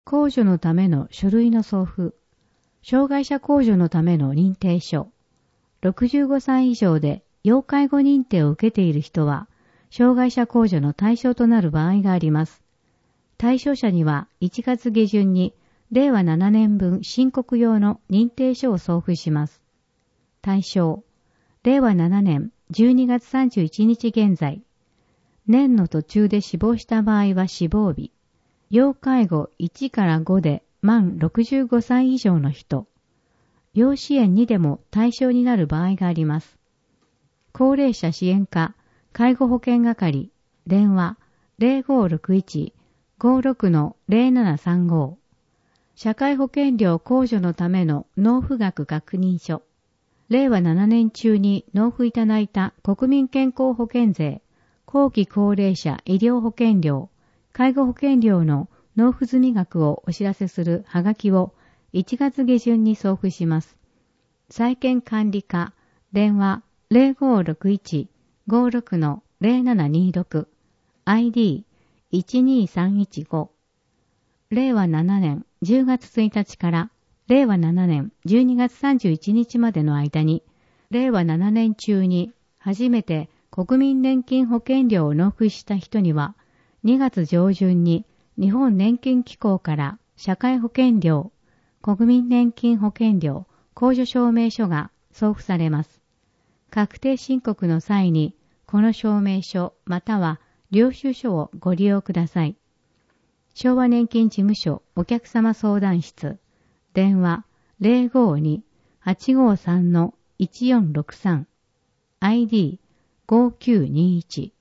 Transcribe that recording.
控除のための書類の送付、障害者控除のための認定書、65歳以上で要介護認定を受けている人は、障害者控除の対象となる場合があります。対象者には1月下旬に令和7年分申告用の認定書を送付します。対象、令和7年12月31日現在、年の途中で死亡した場合は死亡日、要介護1から5で満65歳以上の人、要支援2でも対象になる場合があります。高齢者支援課、介護保険係、電話 0561-56-0735、社会保険料控除のための納付額確認書、令和7年中に納付いただいた国民健康保険税、後期高齢者医療保険料、介護保険料の納付済み額をお知らせするはがきを1月下旬に送付します。債権管理課、電話 0561-56-0726、ID12315、令和7年10月1日から令和7年12月31日までの間に、令和7年中に初めて国民年金保険料を納付した人には、2月上旬に日本年金機構から社会保険料、国民年金保険料控除証明書が送付されます。確定申告の際に、この証明書または領収書をご利用ください。昭和年金事務所お客様相談室、電話 052-853-1463、ID5921